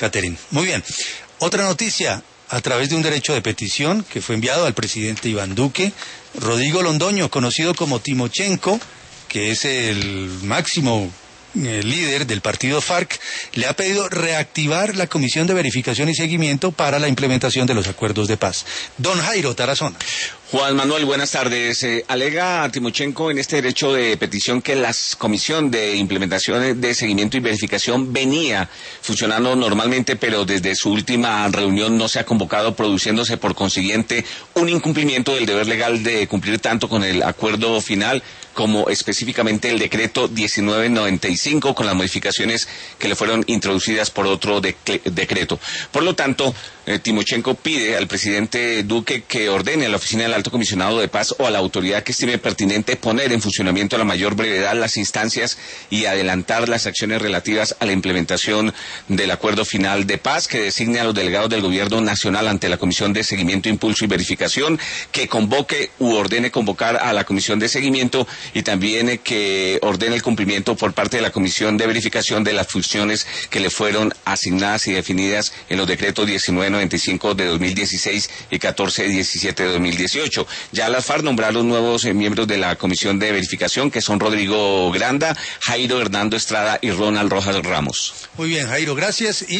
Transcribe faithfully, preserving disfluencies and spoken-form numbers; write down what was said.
Catherine. Muy bien. Otra noticia, a través de un derecho de petición que fue enviado al presidente Iván Duque, Rodrigo Londoño, conocido como Timochenko, que es el máximo el líder del partido FARC, le ha pedido reactivar la Comisión de Verificación y Seguimiento para la implementación de los acuerdos de paz. Don Jairo Tarazona. Juan Manuel, buenas tardes. Eh, alega a Timochenko en este derecho de petición que la Comisión de Implementación de Seguimiento y Verificación venía funcionando normalmente, pero desde su última reunión no se ha convocado, produciéndose por consiguiente un incumplimiento del deber legal de cumplir tanto con el acuerdo final como específicamente el decreto diecinueve noventa y cinco con las modificaciones que le fueron introducidas por otro de decreto. Por lo tanto, eh, Timochenko pide al presidente Duque que ordene a la Oficina del Alto Comisionado de Paz o a la autoridad que estime pertinente poner en funcionamiento a la mayor brevedad las instancias y adelantar las acciones relativas a la implementación del acuerdo final de paz, que designe a los delegados del Gobierno Nacional ante la Comisión de Seguimiento, Impulso y Verificación, que convoque u ordene convocar a la Comisión de Seguimiento y también eh, que ordene el cumplimiento por parte de la Comisión de Verificación de las funciones que le fueron asignadas y definidas en los decretos diecinueve noventa y cinco de dos mil dieciséis y catorce diecisiete de dos mil dieciocho. Ya las FARC nombraron nuevos eh, miembros de la Comisión de Verificación, que son Rodrigo Granda, Jairo Hernando Estrada y Ronald Rojas Ramos. Muy bien, Jairo, gracias. Y